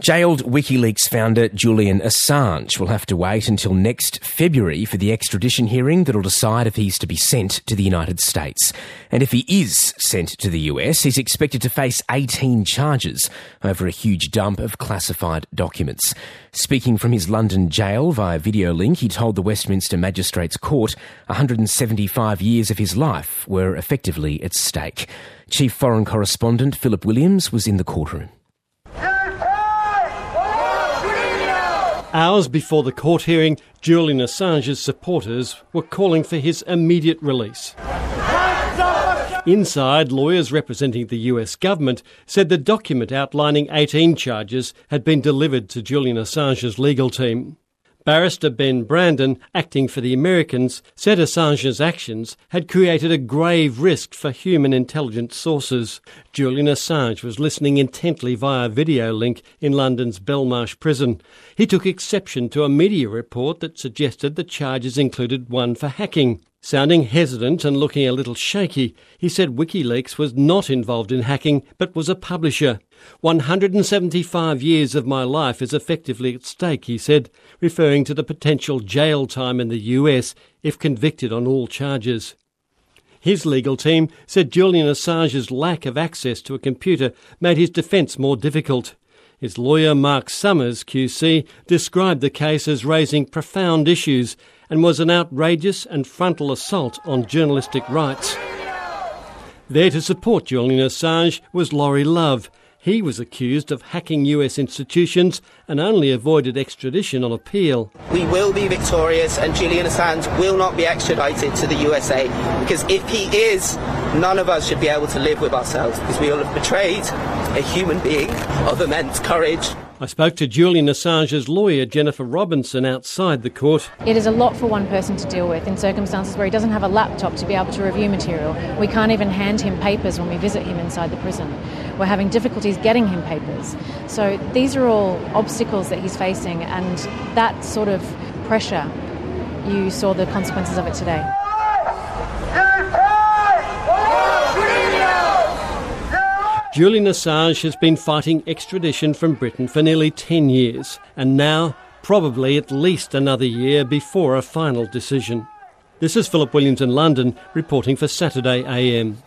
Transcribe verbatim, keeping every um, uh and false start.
Jailed WikiLeaks founder Julian Assange will have to wait until next February for the extradition hearing that will decide if he's to be sent to the United States. And if he is sent to the U S, he's expected to face eighteen charges over a huge dump of classified documents. Speaking from his London jail via video link, he told the Westminster Magistrates Court one hundred seventy-five years of his life were effectively at stake. Chief Foreign Correspondent Philip Williams was in the courtroom. Hours before the court hearing, Julian Assange's supporters were calling for his immediate release. Inside, lawyers representing the U S government said the document outlining eighteen charges had been delivered to Julian Assange's legal team. Barrister Ben Brandon, acting for the Americans, said Assange's actions had created a grave risk for human intelligence sources. Julian Assange was listening intently via video link in London's Belmarsh prison. He took exception to a media report that suggested the charges included one for hacking. Sounding hesitant and looking a little shaky, he said WikiLeaks was not involved in hacking but was a publisher. one hundred seventy-five years of my life is effectively at stake, he said, referring to the potential jail time in the U S if convicted on all charges. His legal team said Julian Assange's lack of access to a computer made his defence more difficult. His lawyer, Mark Summers, Q C, described the case as raising profound issues and was an outrageous and frontal assault on journalistic rights. There to support Julian Assange was Laurie Love. He was accused of hacking U S institutions and only avoided extradition on appeal. We will be victorious and Julian Assange will not be extradited to the U S A, because if he is, none of us should be able to live with ourselves, because we will have betrayed a human being of immense courage. I spoke to Julian Assange's lawyer, Jennifer Robinson, outside the court. It is a lot for one person to deal with in circumstances where he doesn't have a laptop to be able to review material. We can't even hand him papers when we visit him inside the prison. We're having difficulties getting him papers. So these are all obstacles that he's facing, and that sort of pressure, you saw the consequences of it today. Julian Assange has been fighting extradition from Britain for nearly ten years, and now probably at least another year before a final decision. This is Philip Williams in London, reporting for Saturday A M.